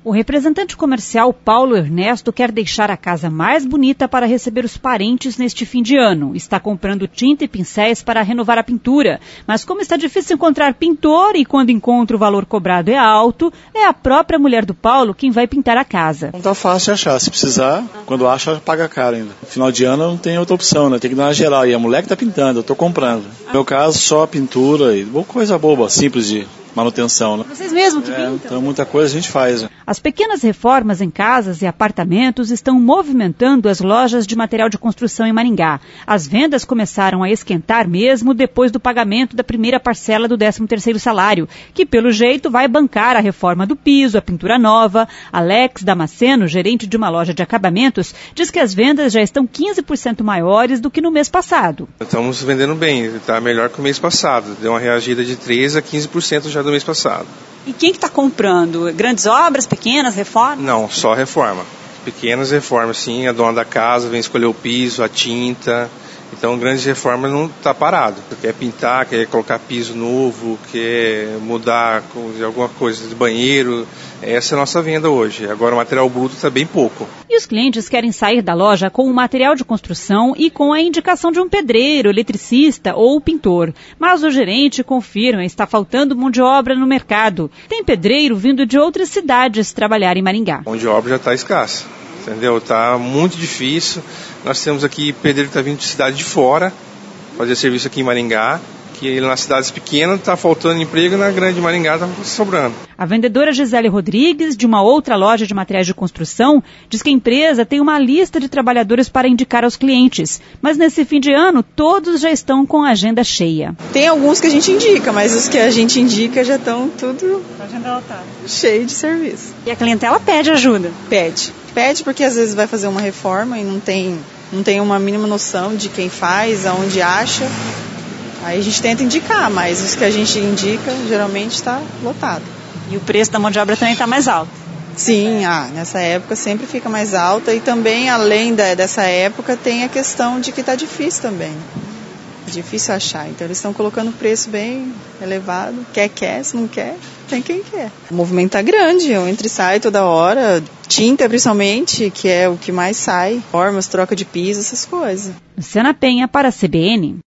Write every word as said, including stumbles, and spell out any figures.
O representante comercial Paulo Ernesto quer deixar a casa mais bonita para receber os parentes neste fim de ano. Está comprando tinta e pincéis para renovar a pintura. Mas como está difícil encontrar pintor e quando encontra o valor cobrado é alto, é a própria mulher do Paulo quem vai pintar a casa. Não está fácil de achar. Se precisar, quando acha, paga caro ainda. No final de ano não tem outra opção, né? Tem que dar uma geral. E a mulher que está pintando, eu estou comprando. No meu caso, só pintura e coisa boba, simples de manutenção, né? Vocês mesmos que é, pintam? Então muita coisa a gente faz. Né? As pequenas reformas em casas e apartamentos estão movimentando as lojas de material de construção em Maringá. As vendas começaram a esquentar mesmo depois do pagamento da primeira parcela do décimo terceiro salário, que pelo jeito vai bancar a reforma do piso, a pintura nova. Alex Damasceno, gerente de uma loja de acabamentos, diz que as vendas já estão quinze por cento maiores do que no mês passado. Estamos vendendo bem, está melhor que o mês passado. Deu uma reagida de treze a quinze por cento já do mês passado. E quem que está comprando? Grandes obras, pequenas, reformas? Não, só reforma. Pequenas reformas, sim. A dona da casa vem escolher o piso, a tinta. Então, grandes reformas não está parado. Quer pintar, quer colocar piso novo, quer mudar alguma coisa de banheiro. Essa é a nossa venda hoje. Agora, o material bruto está bem pouco. E os clientes querem sair da loja com o material de construção e com a indicação de um pedreiro, eletricista ou pintor. Mas o gerente confirma que está faltando mão de obra no mercado. Tem pedreiro vindo de outras cidades trabalhar em Maringá. Mão de obra já está escassa. Entendeu? Está muito difícil. Nós temos aqui pedreiro que está vindo de cidade de fora, fazer serviço aqui em Maringá, que nas cidades pequenas está faltando emprego e na grande Maringá está sobrando. A vendedora Gisele Rodrigues, de uma outra loja de materiais de construção, diz que a empresa tem uma lista de trabalhadores para indicar aos clientes. Mas nesse fim de ano, todos já estão com a agenda cheia. Tem alguns que a gente indica, mas os que a gente indica já estão tudo cheio de serviço. E a clientela pede ajuda? Pede. Pede porque às vezes vai fazer uma reforma e não tem, não tem uma mínima noção de quem faz, aonde acha. Aí a gente tenta indicar, mas os que a gente indica geralmente está lotado. E o preço da mão de obra também está mais alto? Sim, ah, nessa época sempre fica mais alta e também além da, dessa época tem a questão de que está difícil também. Difícil achar, então eles estão colocando o preço bem elevado. Quer, quer, se não quer, tem quem quer. O movimento está grande, eu entra e sai toda hora, tinta principalmente, que é o que mais sai, formas, troca de piso, essas coisas. Luciana Penha para a C B N.